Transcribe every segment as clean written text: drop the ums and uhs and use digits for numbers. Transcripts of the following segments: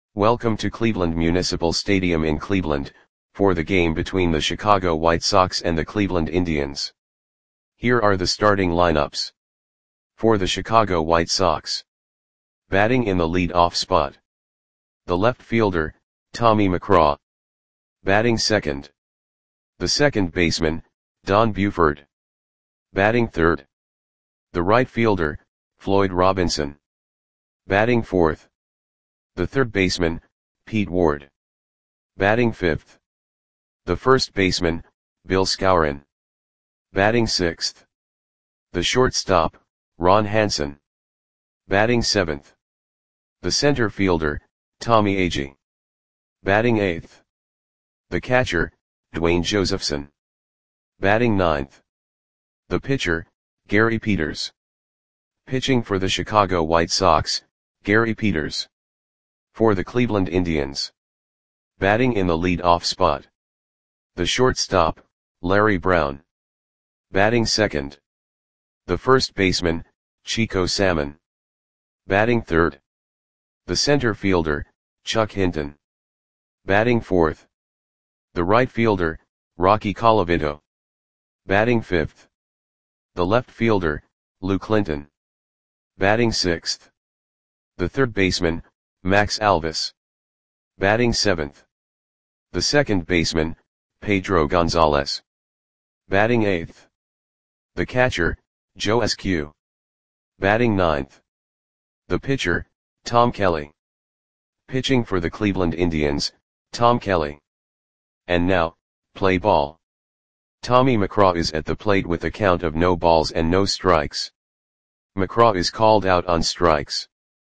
Welcome to Cleveland Municipal Stadium in Cleveland, for the game between the Chicago White Sox and the Cleveland Indians. Here are the starting lineups. For the Chicago White Sox. Batting in the lead-off spot. The left fielder, Tommy McGraw. Batting second. The second baseman, Don Buford. Batting third. The right fielder, Floyd Robinson. Batting fourth. The third baseman, Pete Ward. Batting fifth. The first baseman, Bill Skowron. Batting sixth. The shortstop, Ron Hansen. Batting seventh. The center fielder, Tommy Agee. Batting eighth. The catcher, Dwayne Josephson. Batting ninth. The pitcher, Gary Peters. Pitching for the Chicago White Sox, Gary Peters. For the Cleveland Indians. Batting in the lead-off spot. The shortstop, Larry Brown. Batting second. The first baseman, Chico Salmon. Batting third. The center fielder, Chuck Hinton. Batting fourth. The right fielder, Rocky Colavito. Batting fifth. The left fielder, Lou Clinton. Batting sixth. The third baseman, Max Alvis. Batting seventh. The second baseman, Pedro Gonzalez. Batting eighth. The catcher, Joe Eskew. Batting ninth. The pitcher, Tom Kelly. Pitching for the Cleveland Indians, Tom Kelly. And now, play ball. Tommy McGraw is at the plate with a count of no balls and no strikes. McGraw is called out on strikes.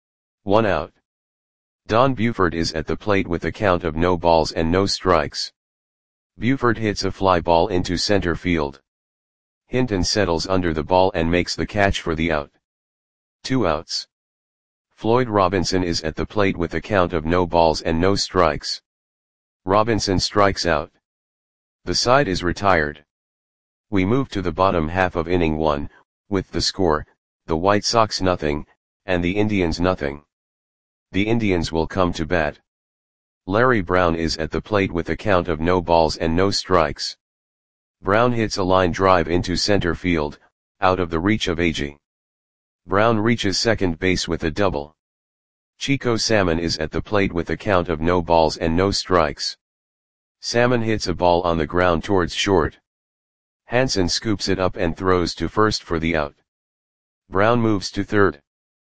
1 out. Don Buford is at the plate with a count of no balls and no strikes. Buford hits a fly ball into center field. Hinton settles under the ball and makes the catch for the out. 2 outs. Floyd Robinson is at the plate with a count of no balls and no strikes. Robinson strikes out. The side is retired. We move to the bottom half of inning 1, with the score, the White Sox 0, and the Indians 0. The Indians will come to bat. Larry Brown is at the plate with a count of no balls and no strikes. Brown hits a line drive into center field, out of the reach of Agee. Brown reaches second base with a double. Chico Salmon is at the plate with a count of no balls and no strikes. Salmon hits a ball on the ground towards short. Hansen scoops it up and throws to first for the out. Brown moves to third.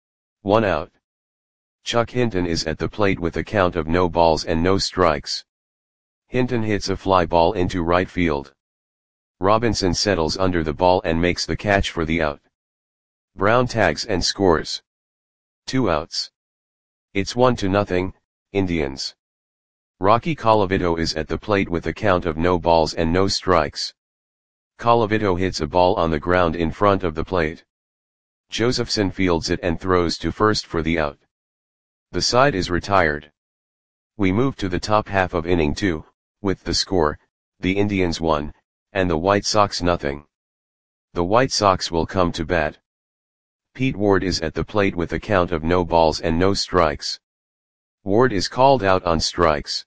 1 out. Chuck Hinton is at the plate with a count of no balls and no strikes. Hinton hits a fly ball into right field. Robinson settles under the ball and makes the catch for the out. Brown tags and scores. 2 outs. It's 1-0, Indians. Rocky Colavito is at the plate with a count of no balls and no strikes. Colavito hits a ball on the ground in front of the plate. Josephson fields it and throws to first for the out. The side is retired. We move to the top half of inning 2, with the score, the Indians 1, and the White Sox 0. The White Sox will come to bat. Pete Ward is at the plate with a count of no balls and no strikes. Ward is called out on strikes.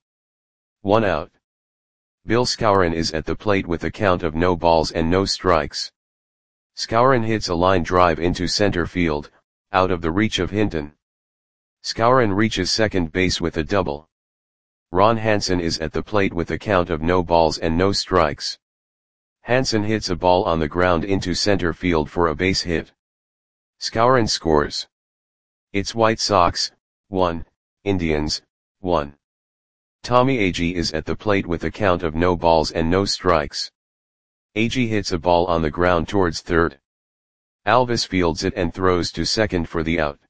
1 out. Bill Skowron is at the plate with a count of no balls and no strikes. Skowron hits a line drive into center field, out of the reach of Hinton. Skowron reaches second base with a double. Ron Hansen is at the plate with a count of no balls and no strikes. Hansen hits a ball on the ground into center field for a base hit. Skowron scores. It's White Sox, 1, Indians, 1. Tommy Agee is at the plate with a count of no balls and no strikes. Agee hits a ball on the ground towards third. Alvis fields it and throws to second for the out.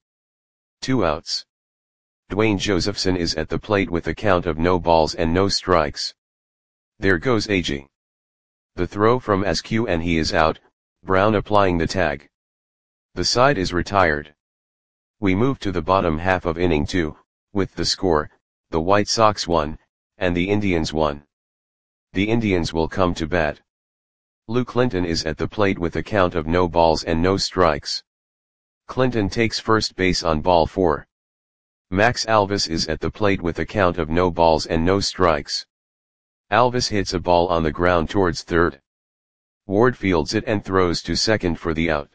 2 outs. Dwayne Josephson is at the plate with a count of no balls and no strikes. There goes Agee. The throw from Eskew and he is out, Brown applying the tag. The side is retired. We move to the bottom half of inning 2, with the score, the White Sox 1, and the Indians 1. The Indians will come to bat. Lou Clinton is at the plate with a count of no balls and no strikes. Clinton takes first base on ball 4. Max Alvis is at the plate with a count of no balls and no strikes. Alvis hits a ball on the ground towards third. Ward fields it and throws to second for the out.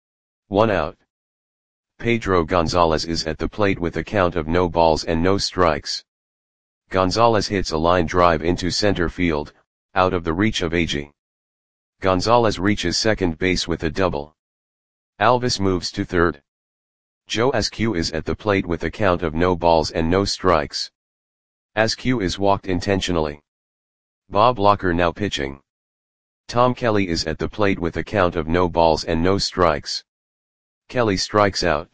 1 out. Pedro Gonzalez is at the plate with a count of no balls and no strikes. Gonzalez hits a line drive into center field, out of the reach of Agee. Gonzalez reaches second base with a double. Alvis moves to third. Joe Askew is at the plate with a count of no balls and no strikes. Askew is walked intentionally. Bob Locker now pitching. Tom Kelly is at the plate with a count of no balls and no strikes. Kelly strikes out.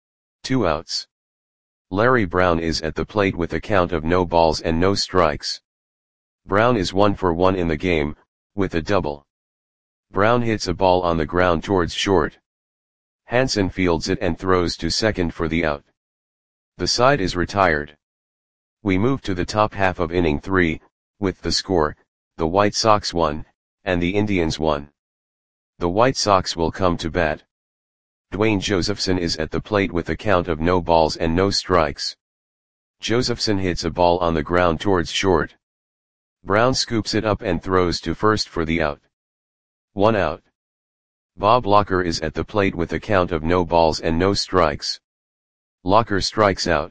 2 outs. Larry Brown is at the plate with a count of no balls and no strikes. Brown is 1 for 1 in the game, with a double. Brown hits a ball on the ground towards short. Hansen fields it and throws to second for the out. The side is retired. We move to the top half of inning 3, with the score, the White Sox 1, and the Indians 1. The White Sox will come to bat. Dwayne Josephson is at the plate with a count of no balls and no strikes. Josephson hits a ball on the ground towards short. Brown scoops it up and throws to first for the out. 1 out. Bob Locker is at the plate with a count of no balls and no strikes. Locker strikes out.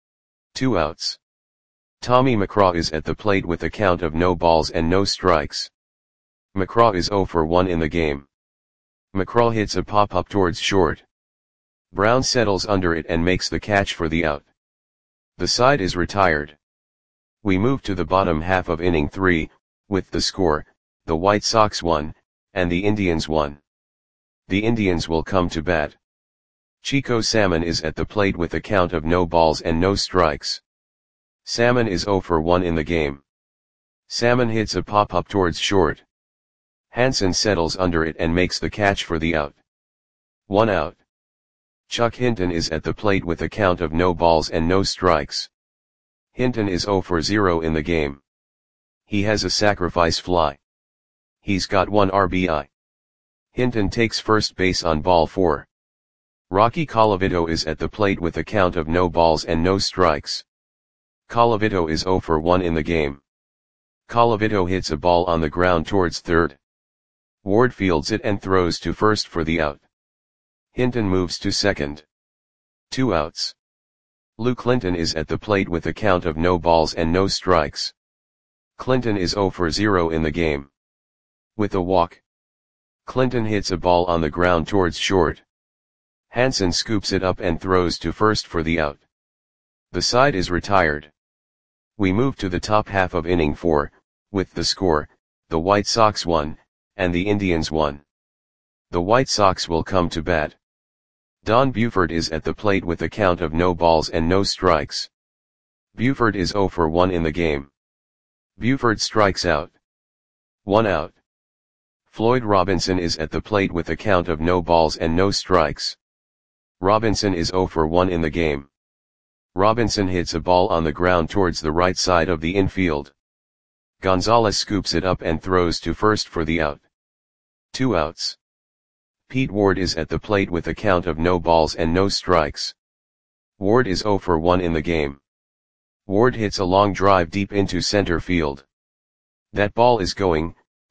2 outs. Tommy McCraw is at the plate with a count of no balls and no strikes. McCraw is 0 for 1 in the game. McCraw hits a pop-up towards short. Brown settles under it and makes the catch for the out. The side is retired. We move to the bottom half of inning 3, with the score, the White Sox 1, and the Indians 1. The Indians will come to bat. Chico Salmon is at the plate with a count of no balls and no strikes. Salmon is 0 for 1 in the game. Salmon hits a pop-up towards short. Hansen settles under it and makes the catch for the out. 1 out. Chuck Hinton is at the plate with a count of no balls and no strikes. Hinton is 0 for 0 in the game. He has a sacrifice fly. He's got 1 RBI. Hinton takes first base on ball 4. Rocky Colavito is at the plate with a count of no balls and no strikes. Colavito is 0 for 1 in the game. Colavito hits a ball on the ground towards third. Ward fields it and throws to first for the out. Hinton moves to second. 2 outs. Lou Clinton is at the plate with a count of no balls and no strikes. Clinton is 0 for 0 in the game. With a walk. Clinton hits a ball on the ground towards short. Hansen scoops it up and throws to first for the out. The side is retired. We move to the top half of inning 4, with the score, the White Sox 1, and the Indians 1. The White Sox will come to bat. Don Buford is at the plate with a count of no balls and no strikes. Buford is 0 for 1 in the game. Buford strikes out. 1 out. Floyd Robinson is at the plate with a count of no balls and no strikes. Robinson is 0 for 1 in the game. Robinson hits a ball on the ground towards the right side of the infield. Gonzalez scoops it up and throws to first for the out. 2 outs. Pete Ward is at the plate with a count of no balls and no strikes. Ward is 0 for 1 in the game. Ward hits a long drive deep into center field. That ball is going,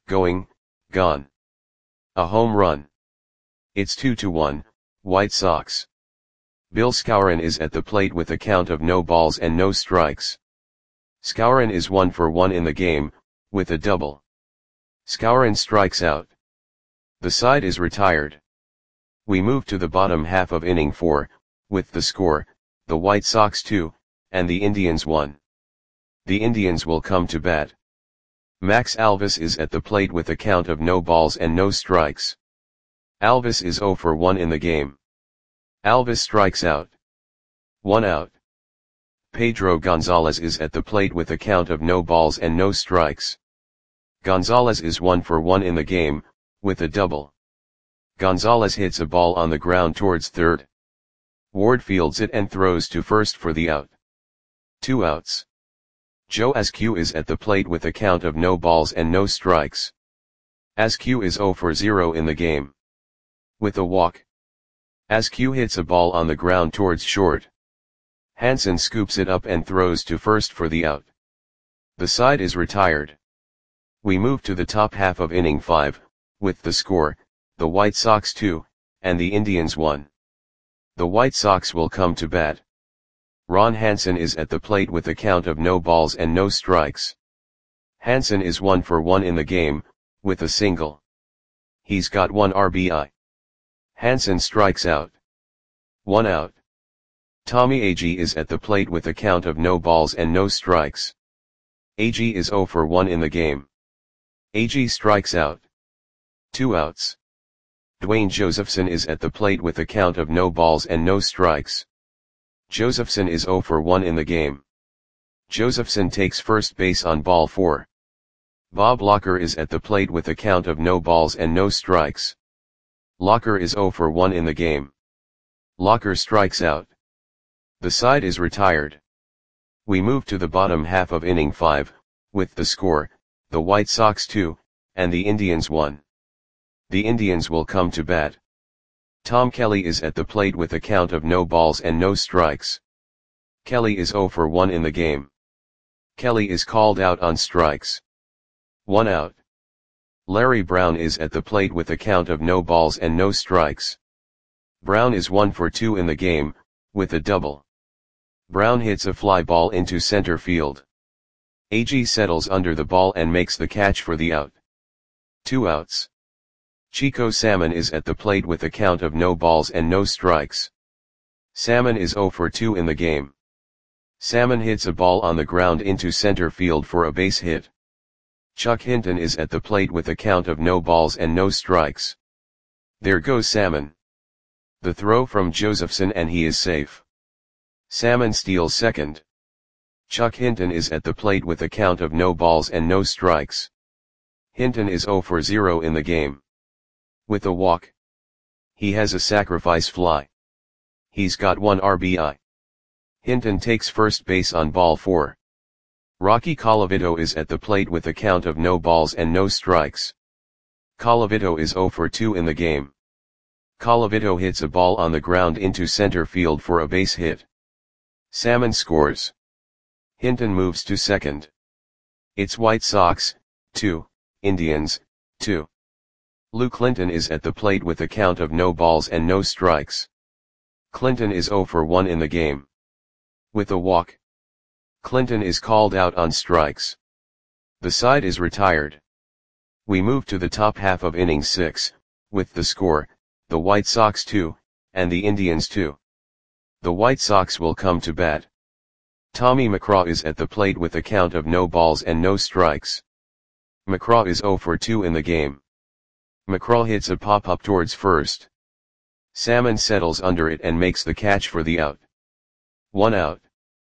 gone. A home run. It's 2-1, White Sox. Bill Skowron is at the plate with a count of no balls and no strikes. Skowron is 1 for 1 in the game, with a double. Skowron strikes out. The side is retired. We move to the bottom half of inning 4, with the score, the White Sox 2, and the Indians 1. The Indians will come to bat. Max Alvis is at the plate with a count of no balls and no strikes. Alvis is 0 for 1 in the game. Alvis strikes out. 1 out. Pedro Gonzalez is at the plate with a count of no balls and no strikes. Gonzalez is 1 for 1 in the game, with a double. Gonzalez hits a ball on the ground towards third. Ward fields it and throws to first for the out. 2 outs. Joe Askew is at the plate with a count of no balls and no strikes. Askew is 0 for 0 in the game. With a walk. Askew hits a ball on the ground towards short. Hansen scoops it up and throws to first for the out. The side is retired. We move to the top half of inning 5, with the score, the White Sox 2, and the Indians 1. The White Sox will come to bat. Ron Hansen is at the plate with a count of no balls and no strikes. Hansen is 1 for 1 in the game, with a single. He's got 1 RBI. Hansen strikes out. 1 out. Tommy Agee is at the plate with a count of no balls and no strikes. Agee is 0 for 1 in the game. Agee strikes out. 2 outs. Dwayne Josephson is at the plate with a count of no balls and no strikes. Josephson is 0 for 1 in the game. Josephson takes first base on ball 4. Bob Locker is at the plate with a count of no balls and no strikes. Locker is 0 for 1 in the game. Locker strikes out. The side is retired. We move to the bottom half of inning 5, with the score, the White Sox 2, and the Indians 1. The Indians will come to bat. Tom Kelly is at the plate with a count of no balls and no strikes. Kelly is 0 for 1 in the game. Kelly is called out on strikes. 1 out. Larry Brown is at the plate with a count of no balls and no strikes. Brown is 1 for 2 in the game, with a double. Brown hits a fly ball into center field. Agee settles under the ball and makes the catch for the out. 2 outs. Chico Salmon is at the plate with a count of no balls and no strikes. Salmon is 0 for 2 in the game. Salmon hits a ball on the ground into center field for a base hit. Chuck Hinton is at the plate with a count of no balls and no strikes. There goes Salmon. The throw from Josephson and he is safe. Salmon steals second. Chuck Hinton is at the plate with a count of no balls and no strikes. Hinton is 0 for 0 in the game. With a walk. He has a sacrifice fly. He's got 1 RBI. Hinton takes first base on ball 4. Rocky Colavito is at the plate with a count of no balls and no strikes. Colavito is 0 for 2 in the game. Colavito hits a ball on the ground into center field for a base hit. Salmon scores. Hinton moves to second. It's White Sox, 2, Indians, 2. Lou Clinton is at the plate with a count of no balls and no strikes. Clinton is 0 for 1 in the game. With a walk. Clinton is called out on strikes. The side is retired. We move to the top half of inning 6, with the score, the White Sox 2, and the Indians 2. The White Sox will come to bat. Tommy McCraw is at the plate with a count of no balls and no strikes. McCraw is 0 for 2 in the game. McCraw hits a pop-up towards first. Salmon settles under it and makes the catch for the out. 1 out.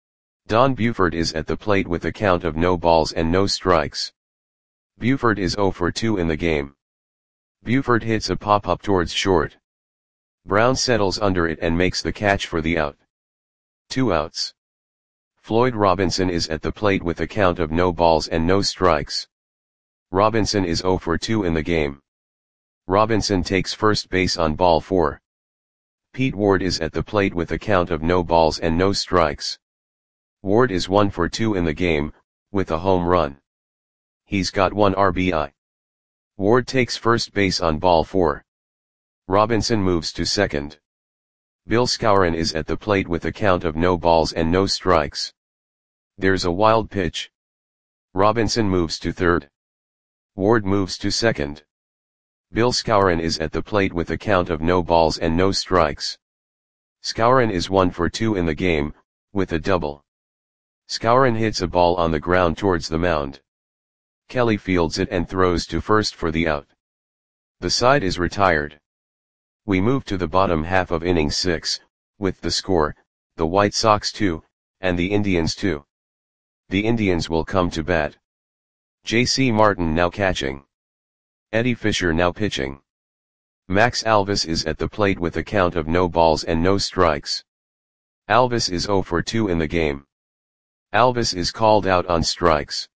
Don Buford is at the plate with a count of no balls and no strikes. Buford is 0 for 2 in the game. Buford hits a pop-up towards short. Brown settles under it and makes the catch for the out. 2 outs. Floyd Robinson is at the plate with a count of no balls and no strikes. Robinson is 0 for 2 in the game. Robinson takes first base on ball 4. Pete Ward is at the plate with a count of no balls and no strikes. Ward is 1 for 2 in the game, with a home run. He's got 1 RBI. Ward takes first base on ball 4. Robinson moves to second. Bill Skowron is at the plate with a count of no balls and no strikes. There's a wild pitch. Robinson moves to third. Ward moves to second. Bill Skowron is at the plate with a count of no balls and no strikes. Skowron is 1 for 2 in the game, with a double. Skowron hits a ball on the ground towards the mound. Kelly fields it and throws to first for the out. The side is retired. We move to the bottom half of inning 6, with the score, the White Sox 2, and the Indians 2. The Indians will come to bat. J.C. Martin now catching. Eddie Fisher now pitching. Max Alvis is at the plate with a count of no balls and no strikes. Alvis is 0 for 2 in the game. Alvis is called out on strikes.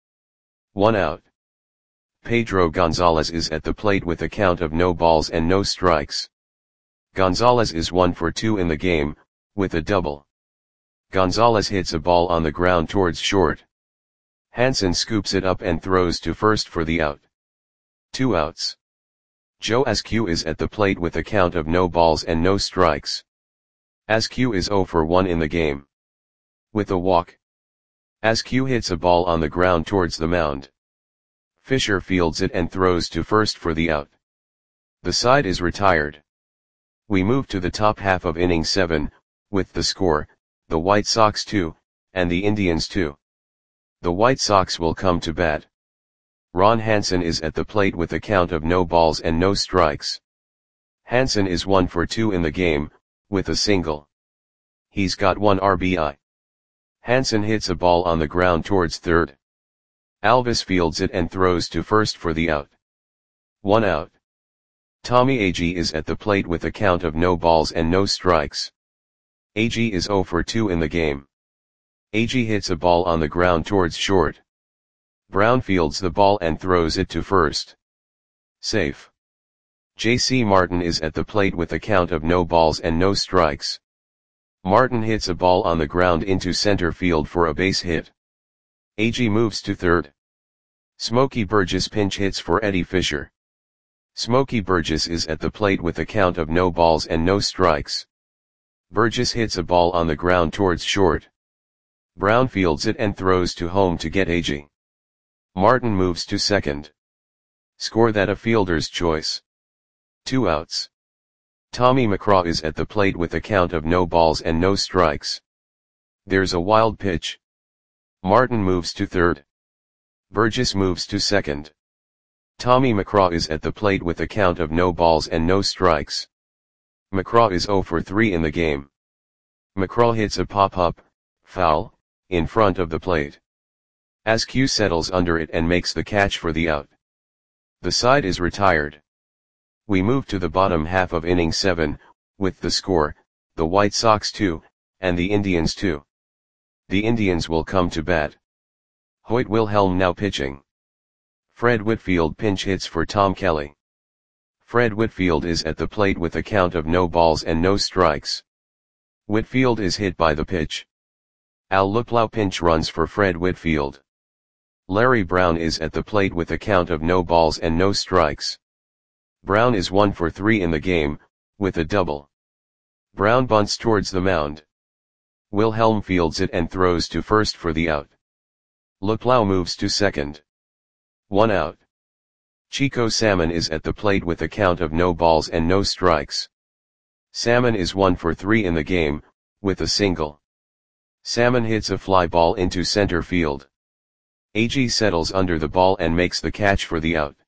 1 out. Pedro Gonzalez is at the plate with a count of no balls and no strikes. Gonzalez is 1 for 2 in the game, with a double. Gonzalez hits a ball on the ground towards short. Hansen scoops it up and throws to first for the out. 2 outs. Joe Askew is at the plate with a count of no balls and no strikes. Askew is 0 for 1 in the game. With a walk, Askew hits a ball on the ground towards the mound. Fisher fields it and throws to first for the out. The side is retired. We move to the top half of inning 7, with the score, the White Sox 2, and the Indians 2. The White Sox will come to bat. Ron Hansen is at the plate with a count of no balls and no strikes. Hansen is 1 for 2 in the game, with a single. He's got 1 RBI. Hansen hits a ball on the ground towards third. Alvis fields it and throws to first for the out. 1 out. Tommy Agee is at the plate with a count of no balls and no strikes. Agee is 0 for 2 in the game. Agee hits a ball on the ground towards short. Brown fields the ball and throws it to first. Safe. J.C. Martin is at the plate with a count of no balls and no strikes. Martin hits a ball on the ground into center field for a base hit. Agee moves to third. Smokey Burgess pinch hits for Eddie Fisher. Smokey Burgess is at the plate with a count of no balls and no strikes. Burgess hits a ball on the ground towards short. Brown fields it and throws to home to get Agee. Martin moves to second. Score that a fielder's choice. 2 outs. Tommy McCraw is at the plate with a count of no balls and no strikes. There's a wild pitch. Martin moves to third. Burgess moves to second. Tommy McCraw is at the plate with a count of no balls and no strikes. McCraw is 0 for 3 in the game. McCraw hits a pop-up, foul, in front of the plate. Askew settles under it and makes the catch for the out. The side is retired. We move to the bottom half of inning 7, with the score, the White Sox 2, and the Indians 2. The Indians will come to bat. Hoyt Wilhelm now pitching. Fred Whitfield pinch hits for Tom Kelly. Fred Whitfield is at the plate with a count of no balls and no strikes. Whitfield is hit by the pitch. Al Luplow pinch runs for Fred Whitfield. Larry Brown is at the plate with a count of no balls and no strikes. Brown is 1 for 3 in the game, with a double. Brown bunts towards the mound. Wilhelm fields it and throws to first for the out. Luplow moves to second. 1 out. Chico Salmon is at the plate with a count of no balls and no strikes. Salmon is 1 for 3 in the game, with a single. Salmon hits a fly ball into center field. Agee settles under the ball and makes the catch for the out.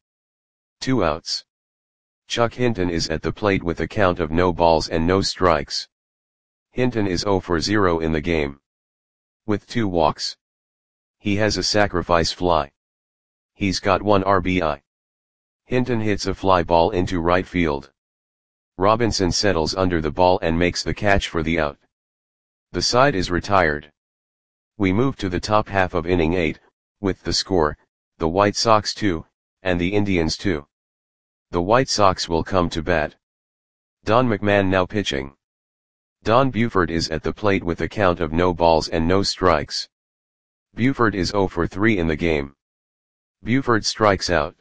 2 outs. Chuck Hinton is at the plate with a count of no balls and no strikes. Hinton is 0 for 0 in the game. With 2 walks. He has a sacrifice fly. He's got 1 RBI. Hinton hits a fly ball into right field. Robinson settles under the ball and makes the catch for the out. The side is retired. We move to the top half of inning 8, with the score, the White Sox 2, and the Indians 2. The White Sox will come to bat. Don McMahon now pitching. Don Buford is at the plate with a count of no balls and no strikes. Buford is 0 for 3 in the game. Buford strikes out.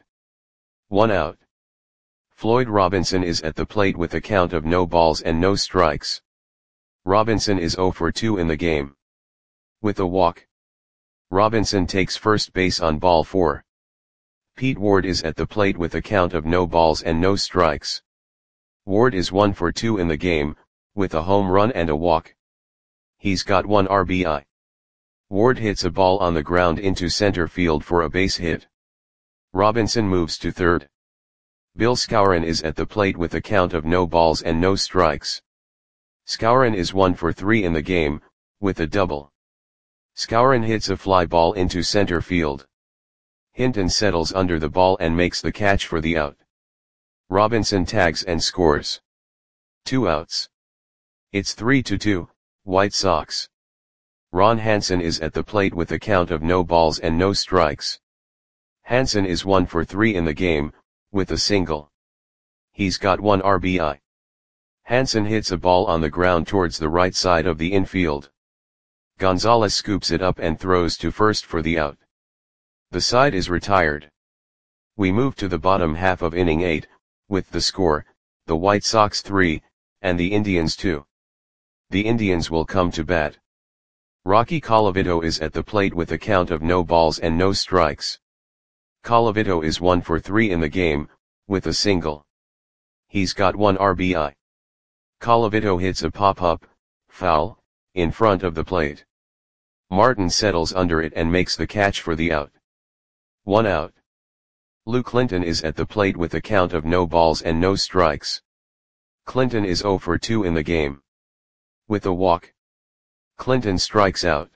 1 out. Floyd Robinson is at the plate with a count of no balls and no strikes. Robinson is 0 for 2 in the game. With a walk. Robinson takes first base on ball 4. Pete Ward is at the plate with a count of no balls and no strikes. Ward is 1 for 2 in the game, with a home run and a walk. He's got 1 RBI. Ward hits a ball on the ground into center field for a base hit. Robinson moves to third. Bill Skowron is at the plate with a count of no balls and no strikes. Skowron is 1 for 3 in the game, with a double. Skowron hits a fly ball into center field. Hinton settles under the ball and makes the catch for the out. Robinson tags and scores. 2 outs. It's 3-2, White Sox. Ron Hansen is at the plate with a count of no balls and no strikes. Hansen is 1 for 3 in the game, with a single. He's got 1 RBI. Hansen hits a ball on the ground towards the right side of the infield. Gonzalez scoops it up and throws to first for the out. The side is retired. We move to the bottom half of inning 8, with the score, the White Sox 3, and the Indians 2. The Indians will come to bat. Rocky Colavito is at the plate with a count of no balls and no strikes. Colavito is 1 for 3 in the game, with a single. He's got 1 RBI. Colavito hits a pop-up, foul, in front of the plate. Martin settles under it and makes the catch for the out. 1 out. Lou Clinton is at the plate with a count of no balls and no strikes. Clinton is 0 for 2 in the game. With a walk, Clinton strikes out.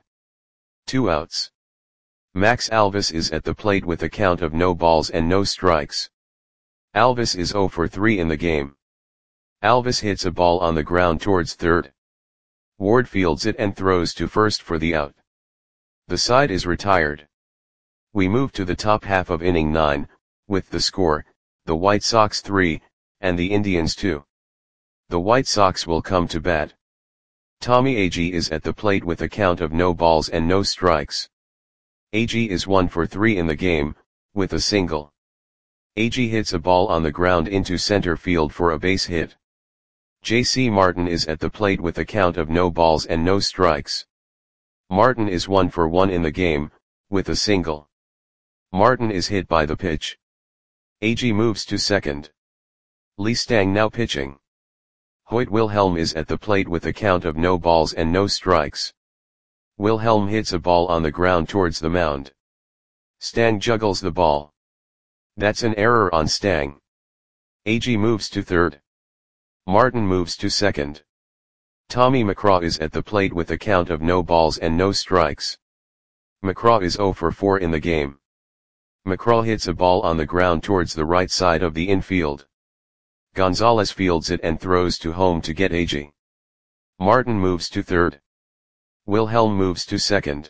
2 outs. Max Alvis is at the plate with a count of no balls and no strikes. Alvis is 0 for 3 in the game. Alvis hits a ball on the ground towards third. Ward fields it and throws to first for the out. The side is retired. We move to the top half of inning 9, with the score, the White Sox 3, and the Indians 2. The White Sox will come to bat. Tommy Agee is at the plate with a count of no balls and no strikes. Agee is 1 for 3 in the game, with a single. Agee hits a ball on the ground into center field for a base hit. J.C. Martin is at the plate with a count of no balls and no strikes. Martin is 1 for 1 in the game, with a single. Martin is hit by the pitch. Agee moves to second. Lee Stang now pitching. Hoyt Wilhelm is at the plate with a count of no balls and no strikes. Wilhelm hits a ball on the ground towards the mound. Stang juggles the ball. That's an error on Stang. Agee moves to third. Martin moves to second. Tommy McCraw is at the plate with a count of no balls and no strikes. McCraw is 0 for 4 in the game. McCraw hits a ball on the ground towards the right side of the infield. Gonzalez fields it and throws to home to get Agee. Martin moves to third. Wilhelm moves to second.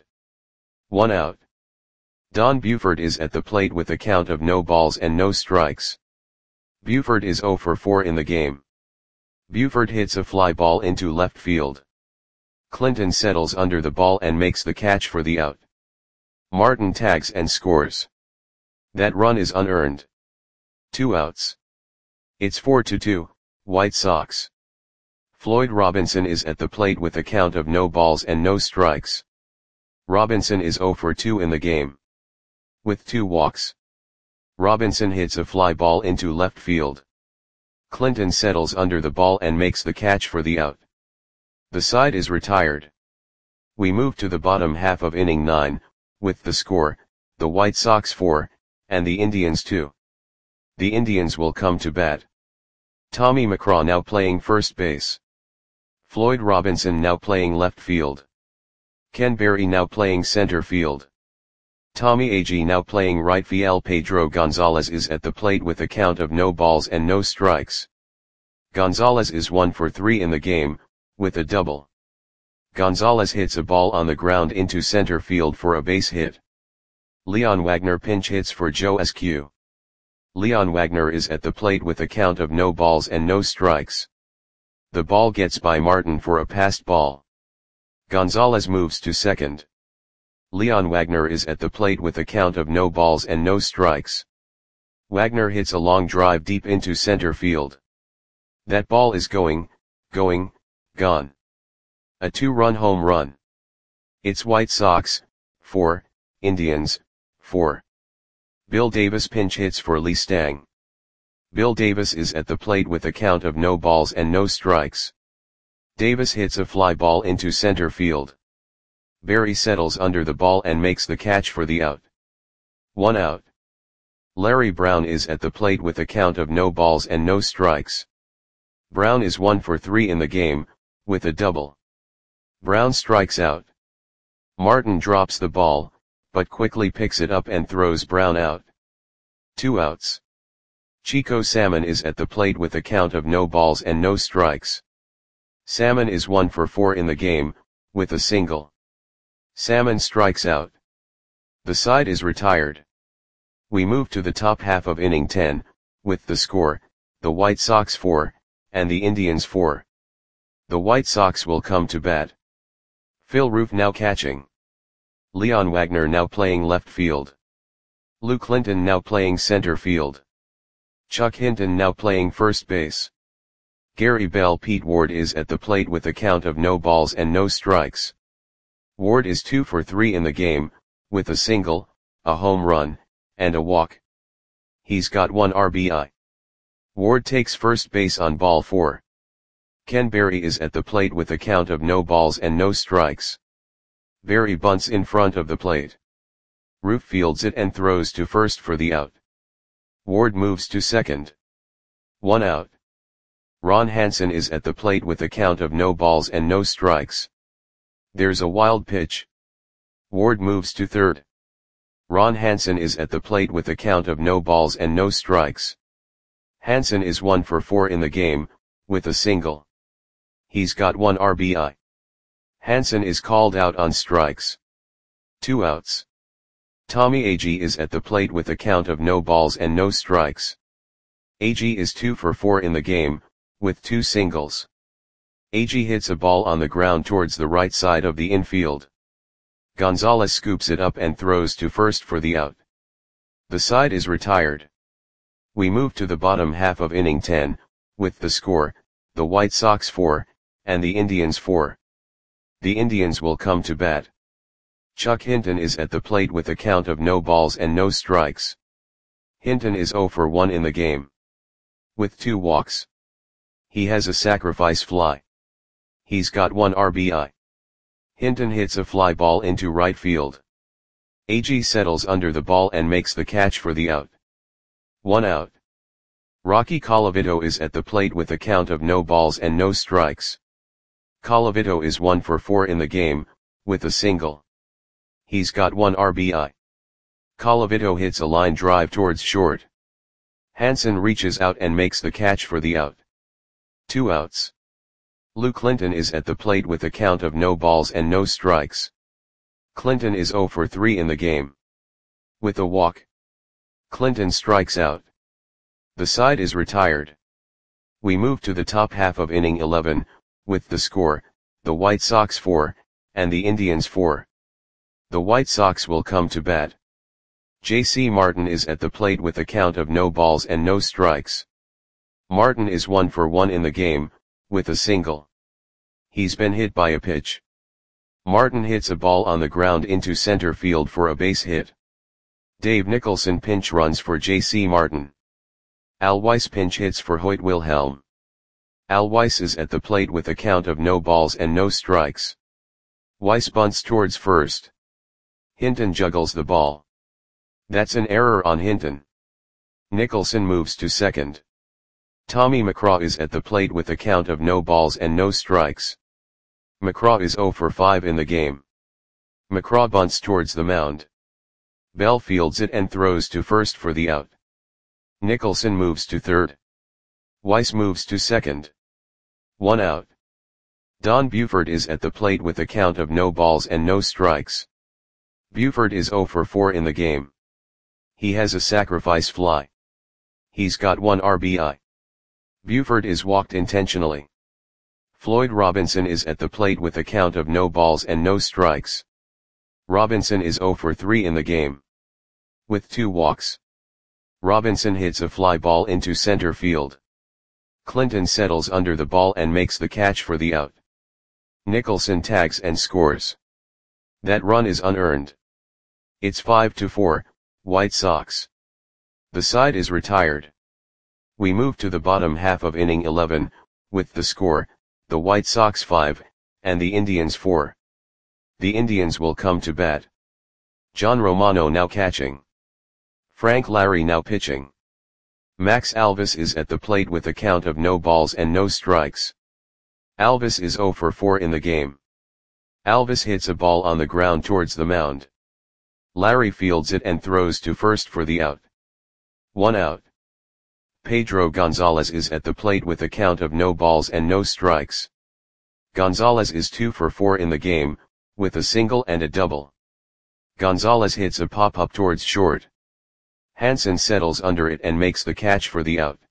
1 out. Don Buford is at the plate with a count of no balls and no strikes. Buford is 0 for 4 in the game. Buford hits a fly ball into left field. Clinton settles under the ball and makes the catch for the out. Martin tags and scores. That run is unearned. 2 outs. It's 4-2, White Sox. Floyd Robinson is at the plate with a count of no balls and no strikes. Robinson is 0 for 2 in the game. With 2 walks. Robinson hits a fly ball into left field. Clinton settles under the ball and makes the catch for the out. The side is retired. We move to the bottom half of inning 9, with the score, the White Sox 4, and the Indians 2. The Indians will come to bat. Tommy McCraw now playing first base. Floyd Robinson now playing left field. Ken Berry now playing center field. Tommy Agee now playing right field. Pedro Gonzalez is at the plate with a count of no balls and no strikes. Gonzalez is 1 for 3 in the game, with a double. Gonzalez hits a ball on the ground into center field for a base hit. Leon Wagner pinch hits for Joe Eskew. Leon Wagner is at the plate with a count of no balls and no strikes. The ball gets by Martin for a passed ball. Gonzalez moves to second. Leon Wagner is at the plate with a count of no balls and no strikes. Wagner hits a long drive deep into center field. That ball is gone. A 2-run home run. It's White Sox 4, Indians 4. Bill Davis pinch hits for Lee Stang. Bill Davis is at the plate with a count of no balls and no strikes. Davis hits a fly ball into center field. Berry settles under the ball and makes the catch for the out. 1 out. Larry Brown is at the plate with a count of no balls and no strikes. Brown is 1 for 3 in the game, with a double. Brown strikes out. Martin drops the ball, but quickly picks it up and throws Brown out. 2 outs. Chico Salmon is at the plate with a count of no balls and no strikes. Salmon is 1 for 4 in the game, with a single. Salmon strikes out. The side is retired. We move to the top half of inning 10, with the score, the White Sox 4, and the Indians 4. The White Sox will come to bat. Phil Roof now catching. Leon Wagner now playing left field. Lou Clinton now playing center field. Chuck Hinton now playing first base. Gary Bell. Pete Ward is at the plate with a count of no balls and no strikes. Ward is 2 for 3 in the game, with a single, a home run, and a walk. He's got 1 RBI. Ward takes first base on ball 4. Ken Berry is at the plate with a count of no balls and no strikes. Berry bunts in front of the plate. Roof fields it and throws to first for the out. Ward moves to second. 1 out. Ron Hansen is at the plate with a count of no balls and no strikes. There's a wild pitch. Ward moves to third. Ron Hansen is at the plate with a count of no balls and no strikes. Hansen is 1 for 4 in the game, with a single. He's got 1 RBI. Hansen is called out on strikes. 2 outs. Tommy Agee is at the plate with a count of no balls and no strikes. Agee is 2 for 4 in the game, with 2 singles. Agee hits a ball on the ground towards the right side of the infield. Gonzalez scoops it up and throws to first for the out. The side is retired. We move to the bottom half of inning 10, with the score, the White Sox 4, and the Indians 4. The Indians will come to bat. Chuck Hinton is at the plate with a count of no balls and no strikes. Hinton is 0 for 1 in the game, with 2 walks. He has a sacrifice fly. He's got 1 RBI. Hinton hits a fly ball into right field. Agee settles under the ball and makes the catch for the out. 1 out. Rocky Colavito is at the plate with a count of no balls and no strikes. Colavito is 1 for 4 in the game, with a single. He's got 1 RBI. Colavito hits a line drive towards short. Hansen reaches out and makes the catch for the out. 2 outs. Lou Clinton is at the plate with a count of no balls and no strikes. Clinton is 0 for 3 in the game, with a walk. Clinton strikes out. The side is retired. We move to the top half of inning 11, with the score, the White Sox 4, and the Indians 4. The White Sox will come to bat. J.C. Martin is at the plate with a count of no balls and no strikes. Martin is 1 for 1 in the game, with a single. He's been hit by a pitch. Martin hits a ball on the ground into center field for a base hit. Dave Nicholson pinch runs for J.C. Martin. Al Weiss pinch hits for Hoyt Wilhelm. Al Weiss is at the plate with a count of no balls and no strikes. Weiss bunts towards first. Hinton juggles the ball. That's an error on Hinton. Nicholson moves to second. Tommy McCraw is at the plate with a count of no balls and no strikes. McCraw is 0 for 5 in the game. McCraw bunts towards the mound. Bell fields it and throws to first for the out. Nicholson moves to third. Weiss moves to second. 1 out. Don Buford is at the plate with a count of no balls and no strikes. Buford is 0 for 4 in the game. He has a sacrifice fly. He's got 1 RBI. Buford is walked intentionally. Floyd Robinson is at the plate with a count of no balls and no strikes. Robinson is 0 for 3 in the game, with 2 walks. Robinson hits a fly ball into center field. Clinton settles under the ball and makes the catch for the out. Nicholson tags and scores. That run is unearned. It's 5-4, White Sox. The side is retired. We move to the bottom half of inning 11, with the score, the White Sox 5, and the Indians 4. The Indians will come to bat. John Romano now catching. Frank Larry now pitching. Max Alvis is at the plate with a count of no balls and no strikes. Alvis is 0 for 4 in the game. Alvis hits a ball on the ground towards the mound. Larry fields it and throws to first for the out. 1 out. Pedro Gonzalez is at the plate with a count of no balls and no strikes. Gonzalez is 2 for 4 in the game, with a single and a double. Gonzalez hits a pop-up towards short. Hansen settles under it and makes the catch for the out.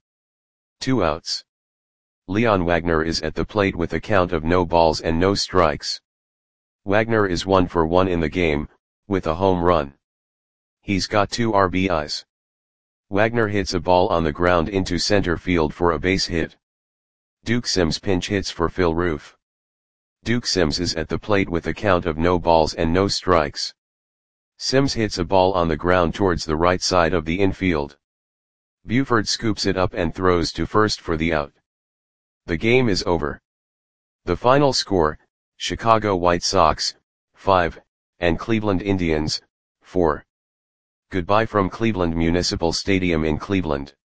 2 outs. Leon Wagner is at the plate with a count of no balls and no strikes. Wagner is 1 for 1 in the game, with a home run. He's got 2 RBIs. Wagner hits a ball on the ground into center field for a base hit. Duke Sims pinch hits for Phil Roof. Duke Sims is at the plate with a count of no balls and no strikes. Sims hits a ball on the ground towards the right side of the infield. Buford scoops it up and throws to first for the out. The game is over. The final score, Chicago White Sox, 5, and Cleveland Indians, 4. Goodbye from Cleveland Municipal Stadium in Cleveland.